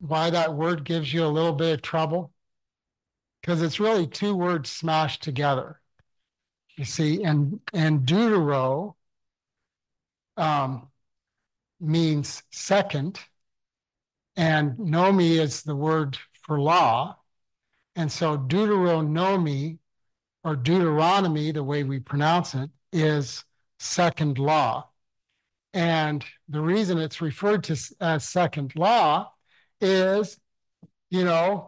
why that word gives you a little bit of trouble? Because it's really two words smashed together. You see, and deutero um, means second, and nomi is the word for law. And so Deuteronomy or Deuteronomy, the way we pronounce it, is second law. And the reason it's referred to as second law is, you know,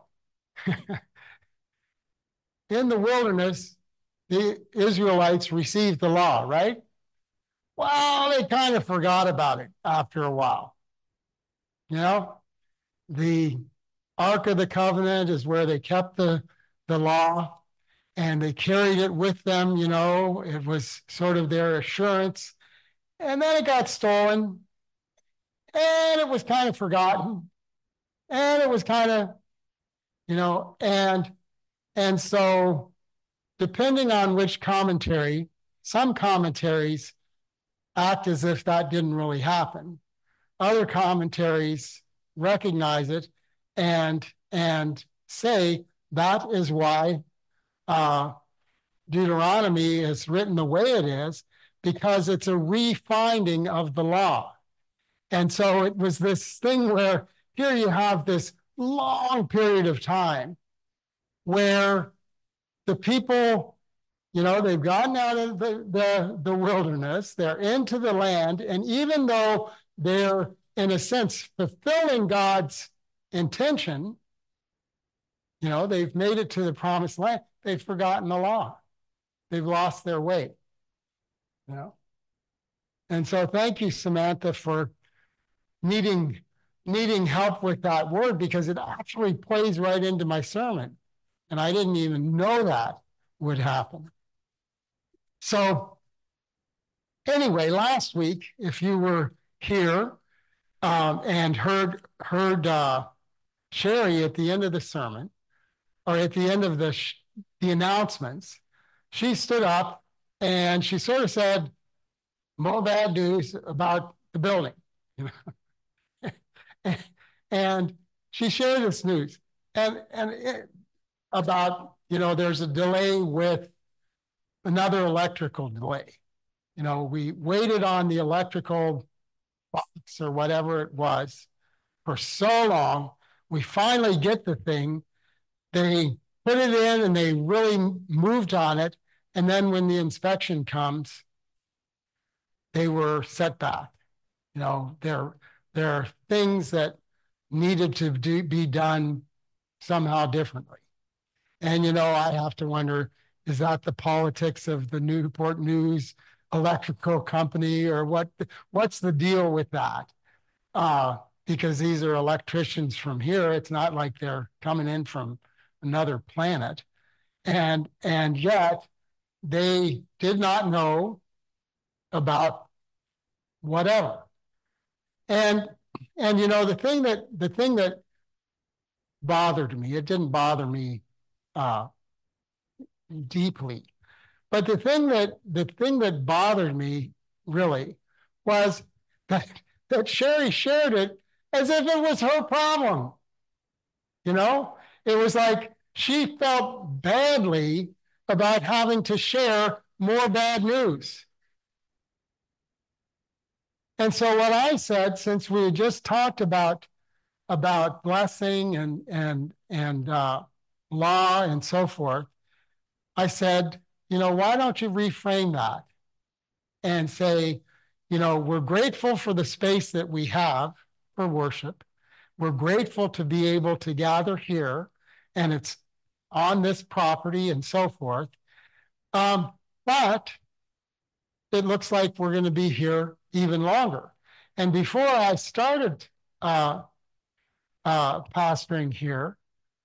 in the wilderness, the Israelites received the law, right? Well, they kind of forgot about it after a while. You know, the Ark of the Covenant is where they kept the law and they carried it with them. You know, it was sort of their assurance. And then it got stolen and it was kind of forgotten and it was kind of, you know, and so depending on which commentary, some commentaries act as if that didn't really happen. Other commentaries recognize it and say that is why Deuteronomy is written the way it is, because it's a refinding of the law. And so it was this thing where here you have this long period of time where the people, you know, they've gotten out of the wilderness, they're into the land, and even though they're, in a sense, fulfilling God's intention, you know, they've made it to the promised land, they've forgotten the law. They've lost their way, you know. And so thank you, Samantha, for needing help with that word, because it actually plays right into my sermon. And I didn't even know that would happen. So anyway, last week, if you were here and heard Sherry at the end of the sermon, or at the end of the announcements, she stood up and she sort of said, more bad news about the building. And she shared this news about, you know, there's a delay with another electrical delay. You know, we waited on the electrical box or whatever it was for so long. We finally get the thing. They put it in and they really moved on it. And then when the inspection comes, they were set back. You know, there are things that needed to be done somehow differently. And, you know, I have to wonder, is that the politics of the Newport News electrical company, or what's the deal with that? Because these are electricians from here. It's not like they're coming in from another planet. And yet they did not know about whatever. And you know, the thing that bothered me, it didn't bother me deeply, but the thing that bothered me really was that Sherry shared it as if it was her problem. You know, it was like she felt badly about having to share more bad news. And so what I said, since we had just talked about blessing and law and so forth, I said, you know, why don't you reframe that and say, you know, we're grateful for the space that we have for worship. We're grateful to be able to gather here, and it's on this property and so forth. But it looks like we're going to be here even longer. And before I started pastoring here,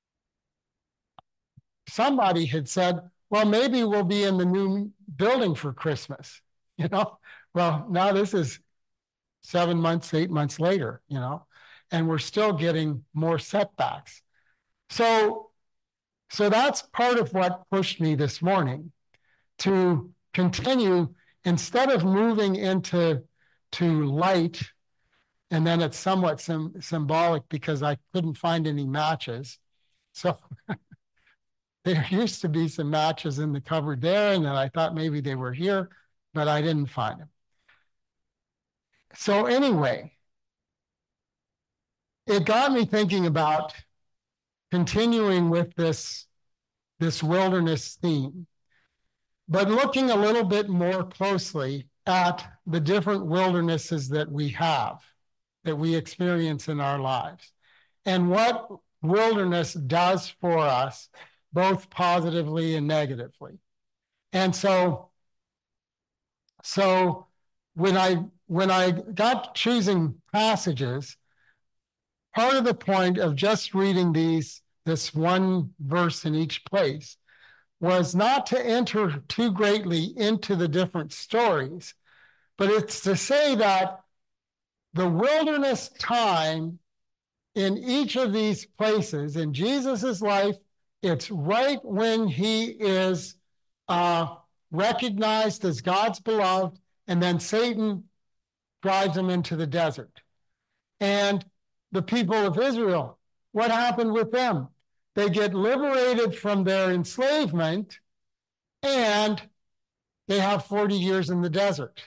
somebody had said, well, maybe we'll be in the new building for Christmas, you know? Well, now this is 7 months, 8 months later, you know, and we're still getting more setbacks. So that's part of what pushed me this morning to continue, instead of moving into light And then it's somewhat symbolic because I couldn't find any matches. So there used to be some matches in the cupboard there, and then I thought maybe they were here, but I didn't find them. So anyway, it got me thinking about continuing with this wilderness theme, but looking a little bit more closely at the different wildernesses that we experience in our lives, and what wilderness does for us, both positively and negatively. And so when I got choosing passages, part of the point of just reading this one verse in each place was not to enter too greatly into the different stories, but it's to say that the wilderness time in each of these places in Jesus's life, it's right when he is recognized as God's beloved, and then Satan drives him into the desert. And the people of Israel, what happened with them? They get liberated from their enslavement, and they have 40 years in the desert.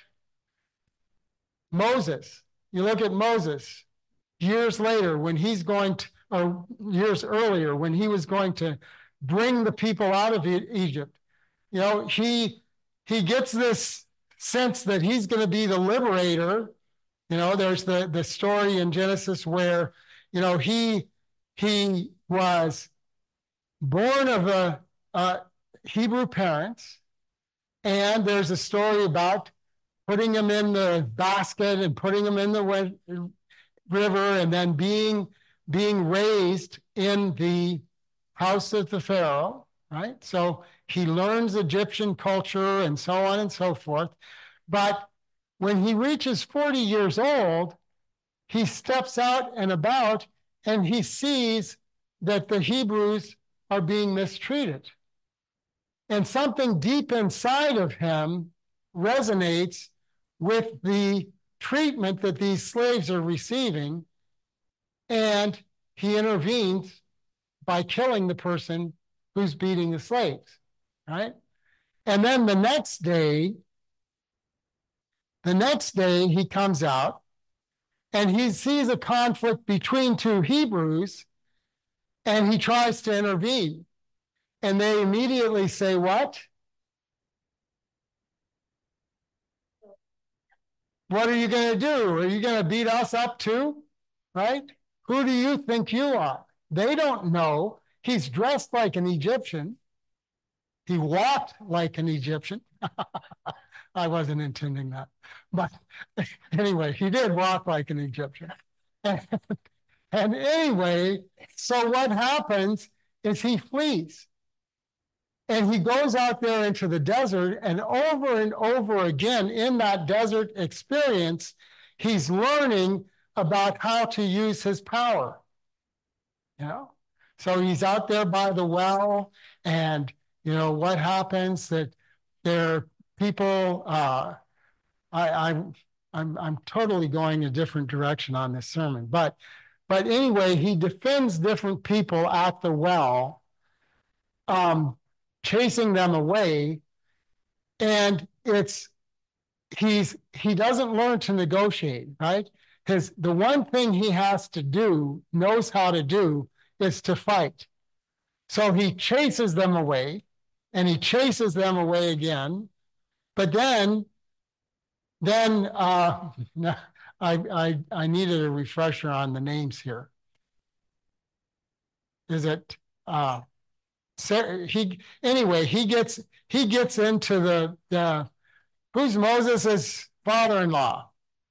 Moses, you look at Moses, years later when he's going to, or years earlier when he was going to bring the people out of Egypt, you know, he gets this sense that he's going to be the liberator. You know, there's the story in Genesis where, you know, he was born of Hebrew parents, and there's a story about putting him in the basket and putting him in the river, and then being raised in the house of the Pharaoh, right? So he learns Egyptian culture and so on and so forth. But when he reaches 40 years old, he steps out and about, and he sees that the Hebrews are being mistreated. And something deep inside of him resonates with the treatment that these slaves are receiving, and he intervenes by killing the person who's beating the slaves, right? And then the next day he comes out and he sees a conflict between two Hebrews, and he tries to intervene. And they immediately say, what? What are you going to do? Are you going to beat us up too? Right? Who do you think you are? They don't know. He's dressed like an Egyptian. He walked like an Egyptian. I wasn't intending that. But anyway, he did walk like an Egyptian. And anyway, so what happens is he flees. And he goes out there into the desert, and over again in that desert experience, he's learning about how to use his power. You know? So he's out there by the well, and you know what happens, that there are people, I'm totally going a different direction on this sermon. But anyway, he defends different people at the well, chasing them away, and he doesn't learn to negotiate, right? The one thing he has to do, knows how to do, is to fight. So he chases them away, and he chases them away again. But then I needed a refresher on the names here. Is it anyway, he gets into the who's Moses' father-in-law?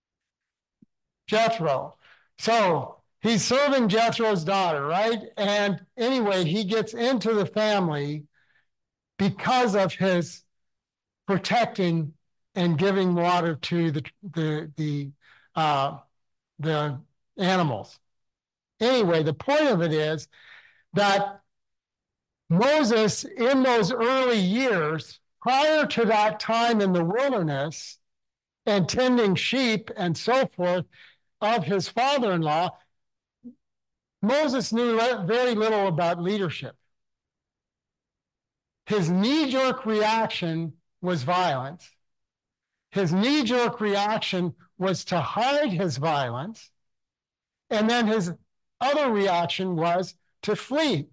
Jethro. So he's serving Jethro's daughter, right? And anyway, he gets into the family because of his protecting and giving water to the animals. Anyway, the point of it is that Moses, in those early years, prior to that time in the wilderness and tending sheep and so forth, of his father-in-law, Moses knew very little about leadership. His knee-jerk reaction was violence. His knee-jerk reaction was to hide his violence. And then his other reaction was to flee.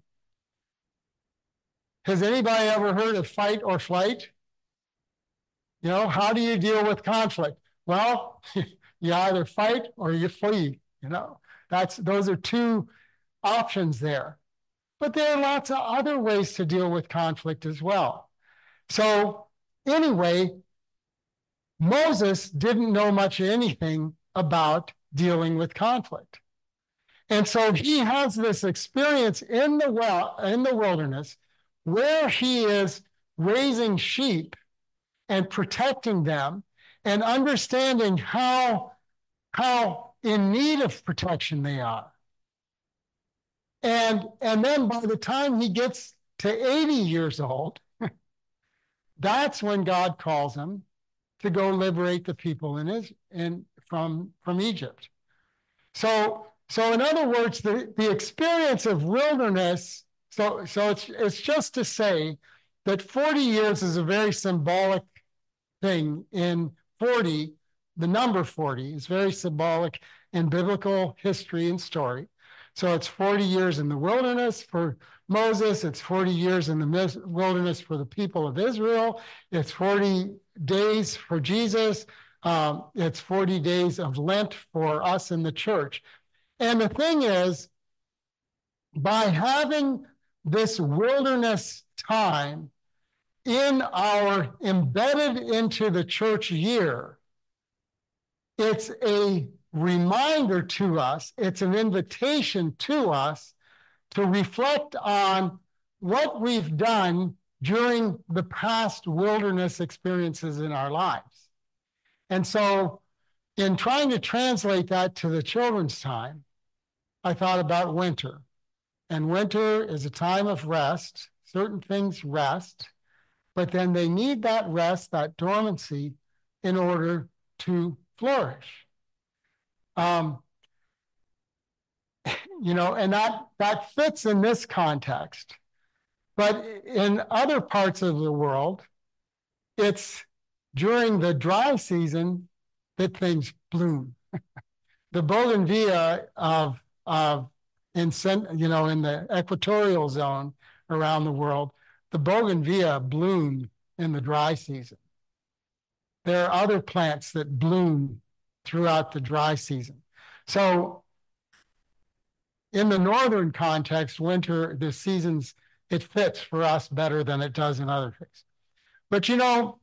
Has anybody ever heard of fight or flight? You know, how do you deal with conflict? Well, you either fight or you flee. You know, those are two options there. But there are lots of other ways to deal with conflict as well. So anyway, Moses didn't know much of anything about dealing with conflict. And so he has this experience in the wilderness where he is raising sheep and protecting them and understanding how in need of protection they are. And then by the time he gets to 80 years old, that's when God calls him to go liberate the people from Egypt. So in other words, the experience of wilderness, so it's just to say that 40 years is a very symbolic thing. In 40, the number 40 is very symbolic in biblical history and story. So it's 40 years in the wilderness for Moses. It's 40 years in the wilderness for the people of Israel. It's 40 days for Jesus. It's 40 days of Lent for us in the church. And the thing is, by having this wilderness time embedded into the church year, it's a reminder to us, it's an invitation to us to reflect on what we've done during the past wilderness experiences in our lives. And so in trying to translate that to the children's time, I thought about winter. And winter is a time of rest. Certain things rest, but then they need that rest, that dormancy, in order to flourish. You know, and that fits in this context. But in other parts of the world, it's during the dry season that things bloom. The bougainvillea in the equatorial zone around the world, the bougainvillea bloom in the dry season. There are other plants that bloom throughout the dry season. So in the northern context, winter, the seasons, it fits for us better than it does in other things. But you know,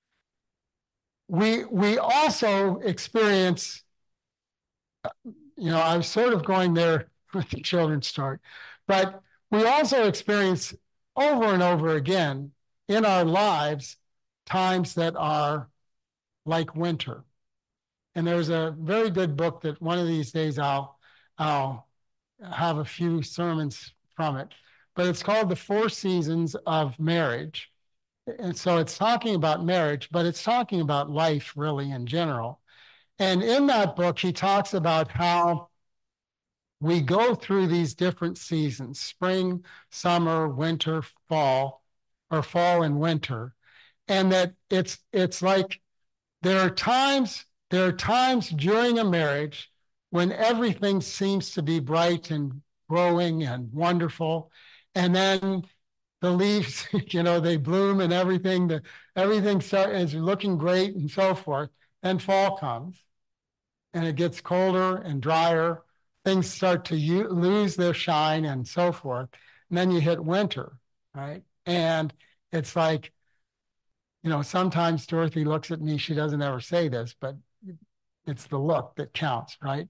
we also experience, you know, I was sort of going there with the children's story, but we also experience over and over again in our lives times that are like winter. And there's a very good book that one of these days I'll have a few sermons from it, but it's called The Four Seasons of Marriage. And so it's talking about marriage, but it's talking about life really in general. And in that book, he talks about how we go through these different seasons: spring, summer, winter, fall, or fall and winter. And that it's like there are times during a marriage when everything seems to be bright and growing and wonderful. And then the leaves, you know, they bloom and everything is looking great and so forth. Then fall comes and it gets colder and drier. Things start to lose their shine and so forth. And then you hit winter, right? And it's like, you know, sometimes Dorothy looks at me, she doesn't ever say this, but it's the look that counts, right?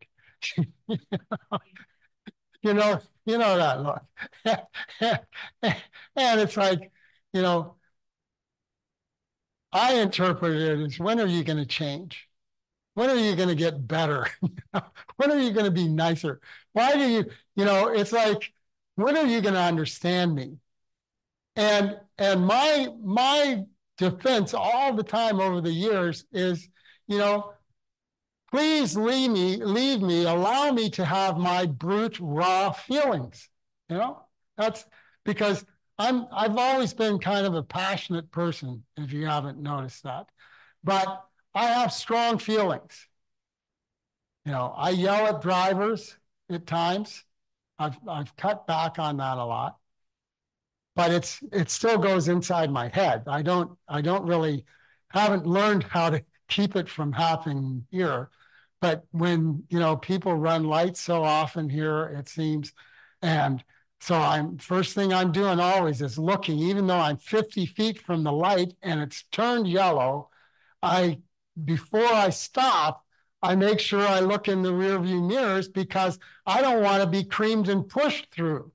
you know that look. And it's like, you know, I interpret it as, when are you going to change? When are you going to get better? When are you going to be nicer? Why do you know, it's like, when are you going to understand me? And my defense all the time over the years is, you know, please leave me, allow me to have my brute, raw feelings. You know, that's because I've always been kind of a passionate person, if you haven't noticed that. But I have strong feelings. You know, I yell at drivers at times. I've cut back on that a lot, but it still goes inside my head. I don't really haven't learned how to keep it from happening here. But when, you know, people run lights so often here, it seems, and so first thing I'm doing always is looking, even though I'm 50 feet from the light and it's turned yellow, before I stop, I make sure I look in the rearview mirrors because I don't want to be creamed and pushed through.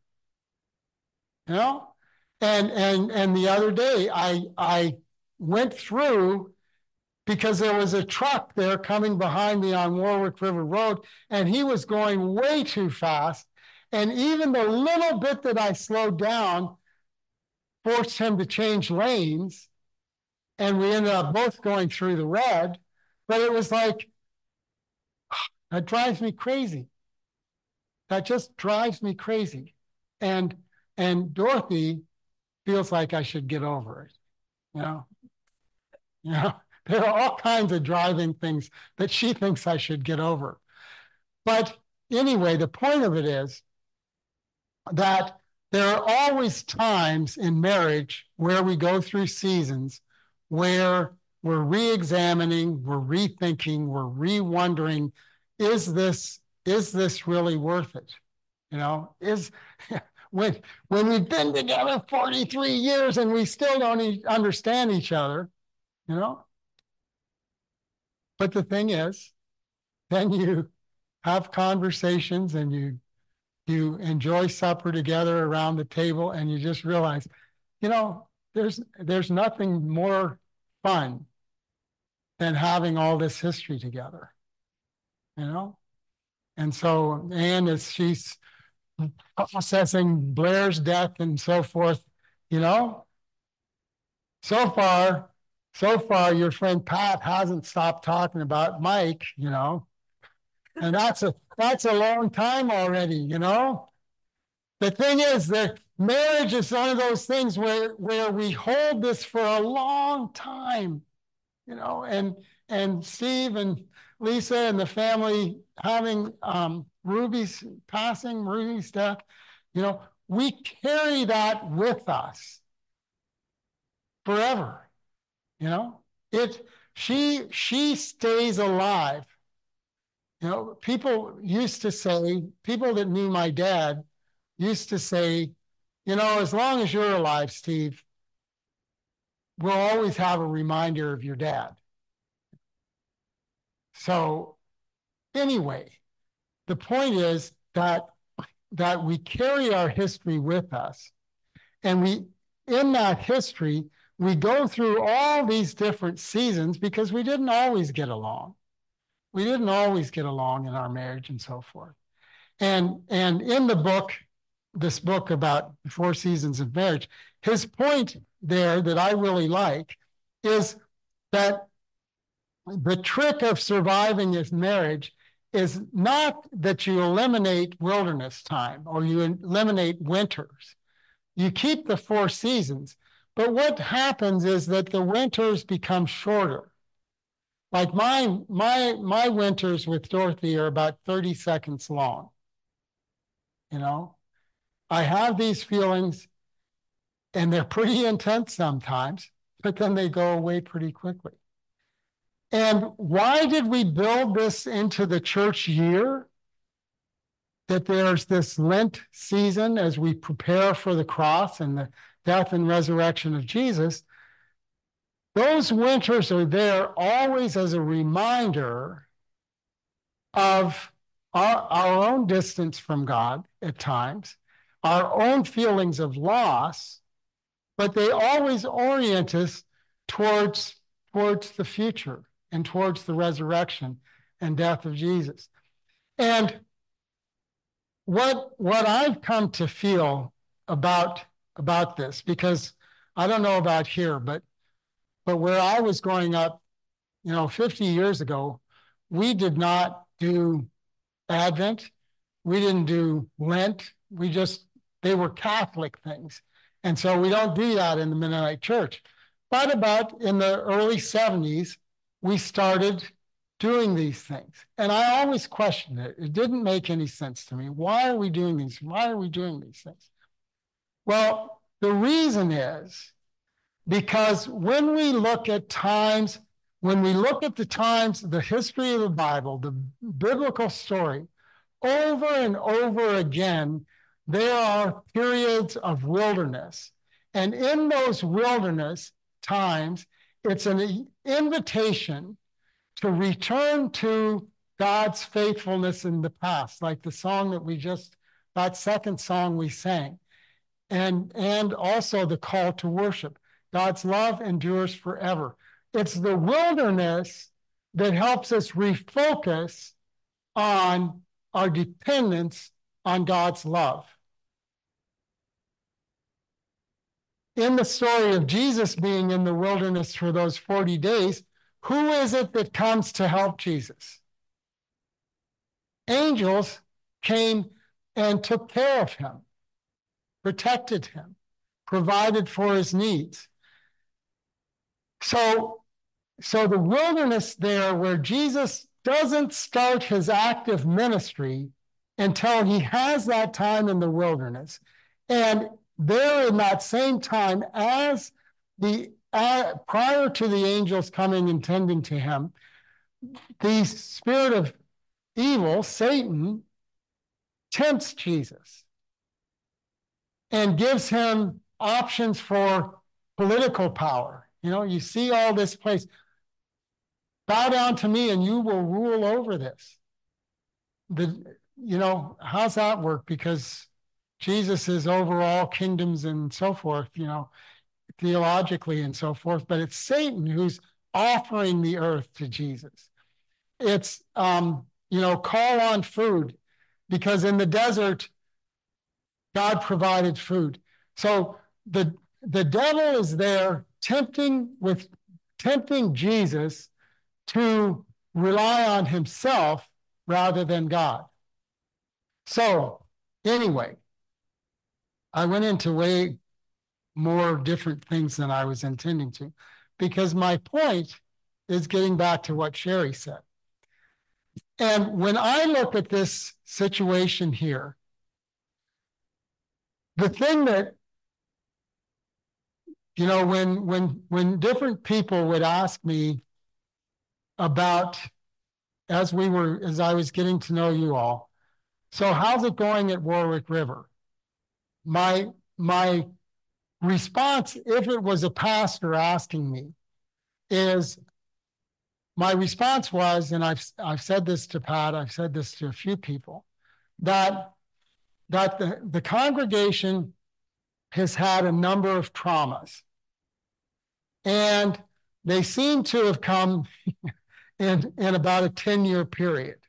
You know? And the other day I went through because there was a truck there coming behind me on Warwick River Road, and he was going way too fast. And even the little bit that I slowed down forced him to change lanes, and we ended up both going through the red. But it was like, that drives me crazy. That just drives me crazy. And Dorothy feels like I should get over it. You know, you know, there are all kinds of driving things that she thinks I should get over. But anyway, the point of it is that there are always times in marriage where we go through seasons where we're re-examining, we're rethinking, we're re-wondering, is this really worth it? You know, when we've been together 43 years and we still don't understand each other, you know? But the thing is, then you have conversations and you enjoy supper together around the table and you just realize, you know, there's nothing more fun than having all this history together, you know? And so Anne, as she's processing Blair's death and so forth, you know, so far, your friend Pat hasn't stopped talking about Mike, you know, and that's a long time already, you know. The thing is that marriage is one of those things where we hold this for a long time, you know, and Steve and Lisa and the family having Ruby's death, you know, we carry that with us forever. You know, she stays alive. You know, people that knew my dad used to say, you know, as long as you're alive, Steve, we'll always have a reminder of your dad. So anyway, the point is that we carry our history with us, and in that history, we go through all these different seasons because we didn't always get along. We didn't always get along in our marriage and so forth. And in the book, this book about the 4 seasons of marriage, his point there that I really like is that the trick of surviving this marriage is not that you eliminate wilderness time or you eliminate winters. You keep the 4 seasons, but what happens is that the winters become shorter. Like my winters with Dorothy are about 30 seconds long. You know, I have these feelings and they're pretty intense sometimes, but then they go away pretty quickly. And why did we build this into the church year? That there's this Lent season as we prepare for the cross and the death and resurrection of Jesus. Those winters are there always as a reminder of our own distance from God at times, our own feelings of loss, but they always orient us towards the future and towards the resurrection and death of Jesus. And what I've come to feel about this, because I don't know about here, but where I was growing up, you know, 50 years ago, we did not do Advent. We didn't do Lent. They were Catholic things. And so we don't do that in the Mennonite Church. But about in the early 70s, we started doing these things. And I always questioned it. It didn't make any sense to me. Why are we doing these? Why are we doing these things? Well, the reason is because when we look at times, when we look at the times, the history of the Bible, the biblical story, over and over again, there are periods of wilderness. And in those wilderness times, it's an invitation to return to God's faithfulness in the past, like the song that second song we sang, and also the call to worship. God's love endures forever. It's the wilderness that helps us refocus on our dependence on God's love. In the story of Jesus being in the wilderness for those 40 days, who is it that comes to help Jesus? Angels came and took care of him, protected him, provided for his needs. So the wilderness there, where Jesus doesn't start his active ministry until he has that time in the wilderness. And there in that same time, as prior to the angels coming and tending to him, the spirit of evil, Satan, tempts Jesus and gives him options for political power. You see all this place. Bow down to me and you will rule over this. How's that work? Because Jesus is over all kingdoms and so forth, theologically and so forth, but it's Satan who's offering the earth to Jesus. It's, call on food, because in the desert, God provided food. So the devil is there tempting Jesus to rely on himself rather than God. So anyway, I went into way more different things than I was intending to, because my point is getting back to what Sherry said. And when I look at this situation here, the thing that, when different people would ask me about, as I was getting to know you all, so how's it going at Warwick River? My response, if it was a pastor asking me, my response was, and I've said this to Pat, I've said this to a few people, that the congregation has had a number of traumas. And they seem to have come in about a 10-year period,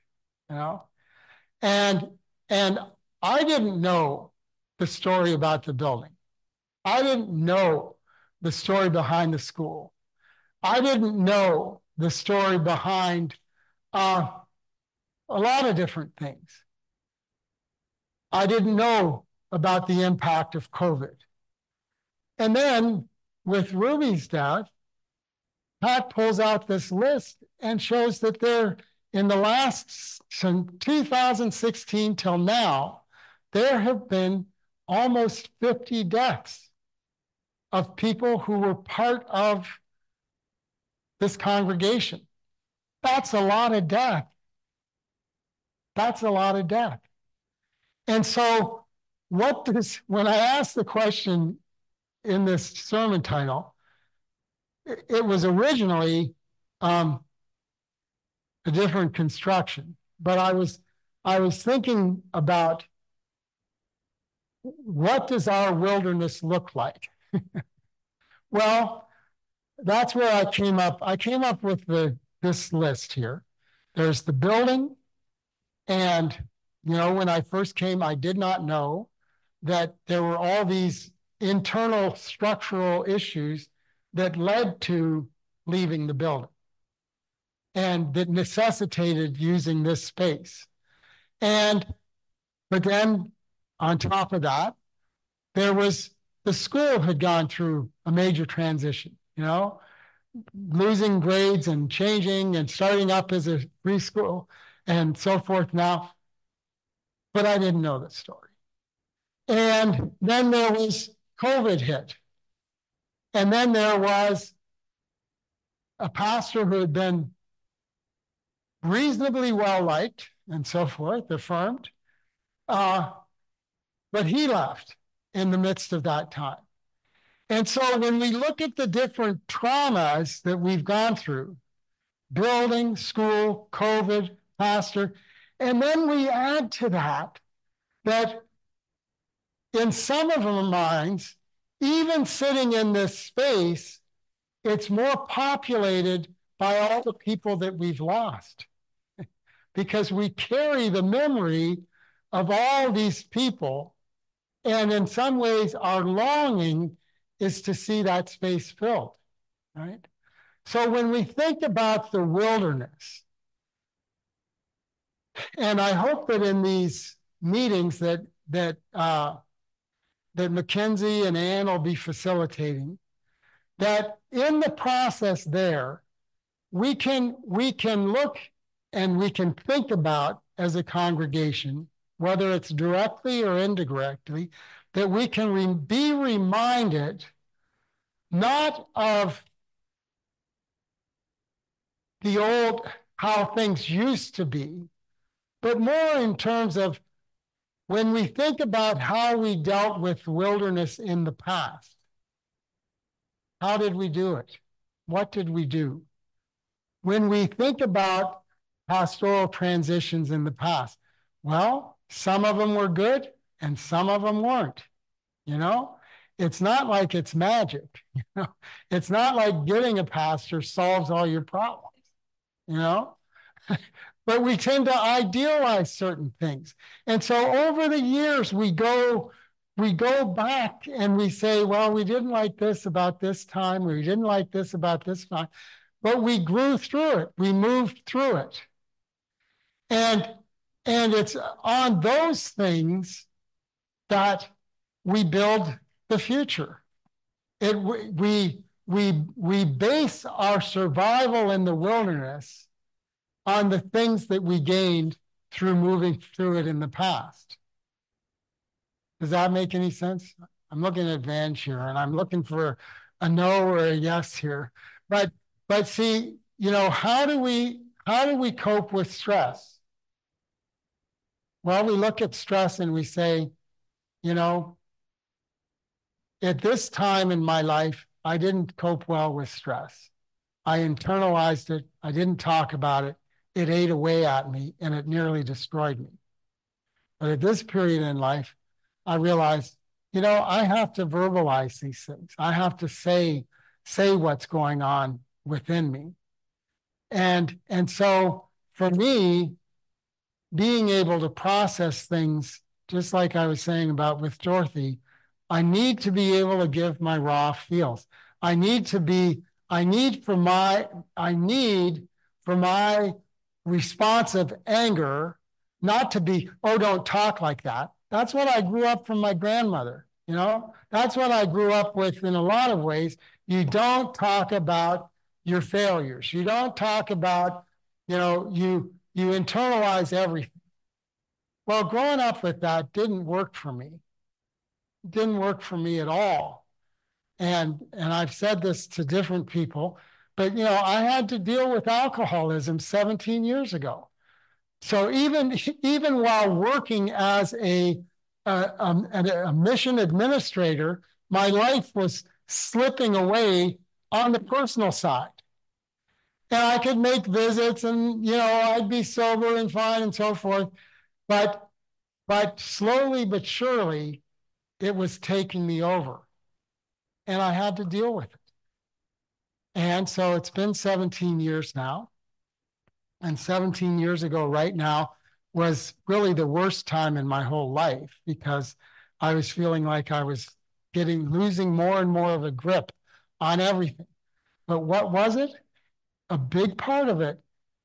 And I didn't know the story about the building. I didn't know the story behind the school. I didn't know the story behind a lot of different things. I didn't know about the impact of COVID. And then with Ruby's death, Pat pulls out this list and shows that there, in the last, from 2016 till now, there have been almost 50 deaths of people who were part of this congregation. That's a lot of death. That's a lot of death. And so when I asked the question in this sermon title, it was originally a different construction, but I was thinking about, what does our wilderness look like? Well, that's where I came up. I came up with this list here. There's the building, and when I first came, I did not know that there were all these internal structural issues that led to leaving the building. and that necessitated using this space. But then on top of that, there was the school had gone through a major transition, losing grades and changing and starting up as a preschool and so forth now. But I didn't know the story. And then there was COVID hit. And then there was a pastor who had been reasonably well liked and so forth, affirmed. But he left in the midst of that time. And so when we look at the different traumas that we've gone through, building, school, COVID, pastor, and then we add to that in some of our minds, even sitting in this space, it's more populated by all the people that we've lost because we carry the memory of all these people. And in some ways, our longing is to see that space filled, right? So when we think about the wilderness, and I hope that in these meetings that Mackenzie and Ann will be facilitating, that in the process there, we can look and we can think about as a congregation, whether it's directly or indirectly, that we can be reminded not of the old, how things used to be, but more in terms of when we think about how we dealt with wilderness in the past. How did we do it? What did we do? When we think about pastoral transitions in the past, well, some of them were good and some of them weren't. It's not like it's magic. It's not like getting a pastor solves all your problems. But we tend to idealize certain things. And so over the years, we go back and we say, well, we didn't like this about this time, or we didn't like this about this time, but we grew through it. We moved through it. And it's on those things that we build the future. We base our survival in the wilderness on the things that we gained through moving through it in the past. Does that make any sense? I'm looking at Vange here, and I'm looking for a no or a yes here. But see, how do we cope with stress? Well, we look at stress and we say, at this time in my life, I didn't cope well with stress. I internalized it. I didn't talk about it. It ate away at me and it nearly destroyed me. But at this period in life, I realized, I have to verbalize these things. I have to say what's going on within me. And so for me, being able to process things, just like I was saying about with Dorothy, I need to be able to give my raw feels. I need for my response of anger not to be, oh, don't talk like that. That's what I grew up from my grandmother. That's what I grew up with in a lot of ways. You don't talk about your failures. You don't talk about, you internalize everything. Well, growing up with that didn't work for me. It didn't work for me at all. And I've said this to different people, but I had to deal with alcoholism 17 years ago. So even while working as a mission administrator, my life was slipping away on the personal side. And I could make visits and, I'd be sober and fine and so forth. But slowly but surely, it was taking me over. And I had to deal with it. And so it's been 17 years now. And 17 years ago, right now, was really the worst time in my whole life because I was feeling like I was losing more and more of a grip on everything. But what was it? A big part of it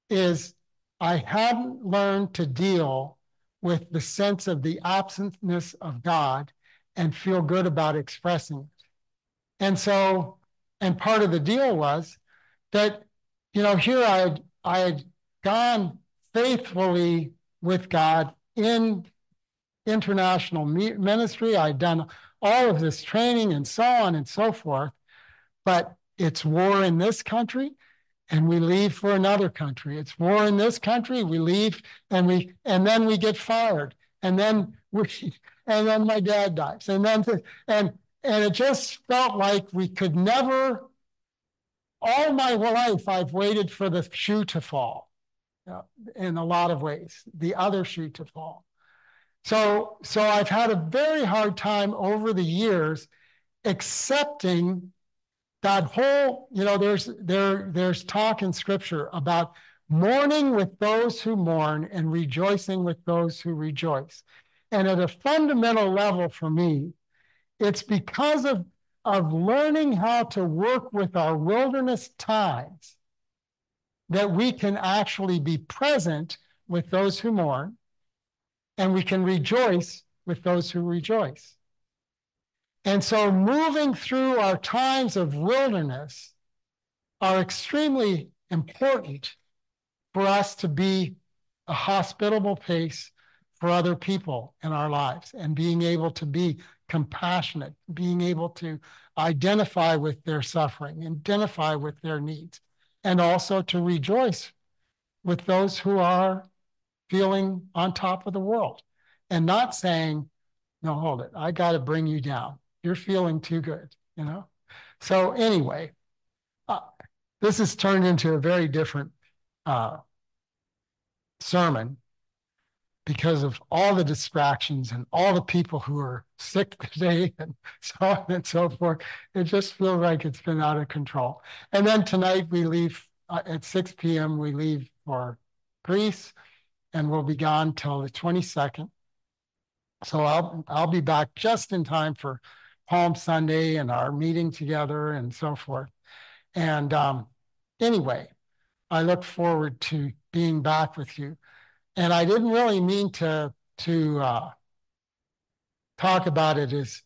is I hadn't learned to deal with the sense of the absentness of God and feel good about expressing it. And so, and part of the deal was that, here I had gone faithfully with God in international ministry. I'd done all of this training and so on and so forth, but it's war in this country and we leave for another country. It's war in this country, we leave and then we get fired. And then and then my dad dies. And it just felt like we could never, all my life, I've waited for the shoe to fall, in a lot of ways, the other shoe to fall. So I've had a very hard time over the years accepting that whole, there's talk in scripture about mourning with those who mourn and rejoicing with those who rejoice. And at a fundamental level for me, it's because of learning how to work with our wilderness times that we can actually be present with those who mourn and we can rejoice with those who rejoice. And so moving through our times of wilderness are extremely important for us to be a hospitable place for other people in our lives and being able to be compassionate, being able to identify with their suffering, identify with their needs, and also to rejoice with those who are feeling on top of the world and not saying, no, hold it, I got to bring you down. You're feeling too good, So anyway, this has turned into a very different sermon because of all the distractions and all the people who are sick today and so on and so forth. It just feels like it's been out of control. And then tonight we leave at 6 p.m. We leave for Greece and we'll be gone till the 22nd. So I'll be back just in time for Palm Sunday and our meeting together and so forth. And anyway, I look forward to being back with you. And I didn't really mean to talk about it as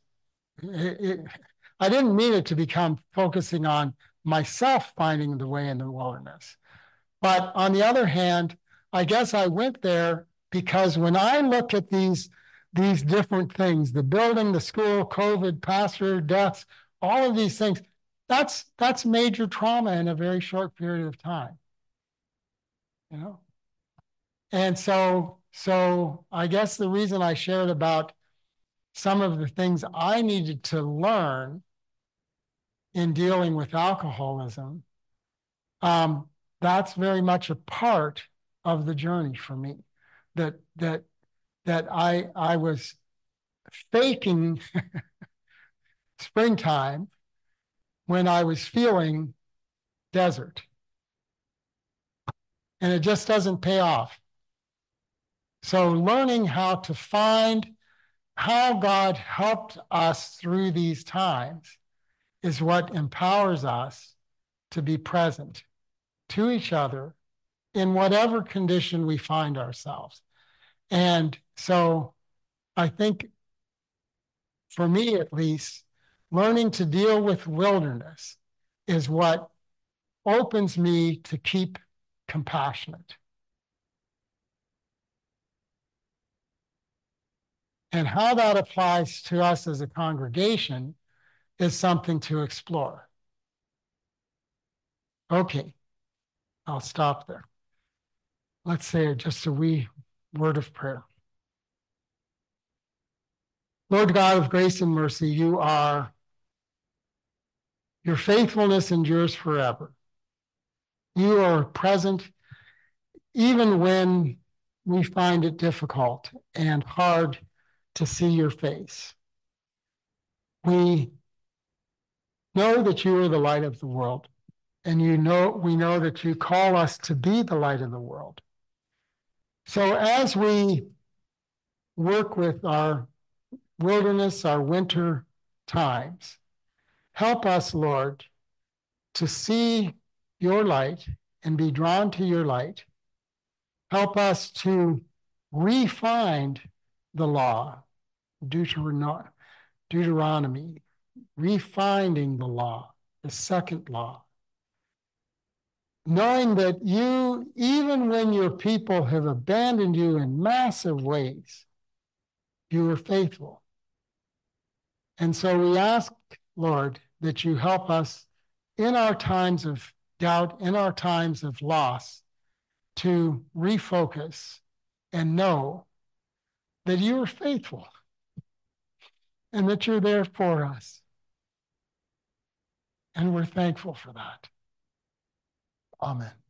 I didn't mean it to become focusing on myself finding the way in the wilderness. But on the other hand, I guess I went there because when I look at these different things, the building, the school, COVID, pastor, deaths, all of these things, that's major trauma in a very short period of time. And so I guess the reason I shared about some of the things I needed to learn in dealing with alcoholism, that's very much a part of the journey for me. That I was faking springtime when I was feeling desert. And it just doesn't pay off. So learning how to find how God helped us through these times is what empowers us to be present to each other in whatever condition we find ourselves. And so I think, for me at least, learning to deal with wilderness is what opens me to keep compassionate. And how that applies to us as a congregation is something to explore. Okay, I'll stop there. Let's say just a wee word of prayer. Lord God of grace and mercy, your faithfulness endures forever. You are present even when we find it difficult and hard to see your face. We know that you are the light of the world, and we know that you call us to be the light of the world. So as we work with our wilderness, our winter times, help us, Lord, to see your light and be drawn to your light Help us to re-find the law, Deuteronomy, refinding the law, the second law. Knowing that you, even when your people have abandoned you in massive ways, you are faithful. And so we ask, Lord, that you help us in our times of doubt, in our times of loss, to refocus and know that you are faithful and that you're there for us. And we're thankful for that. Amen.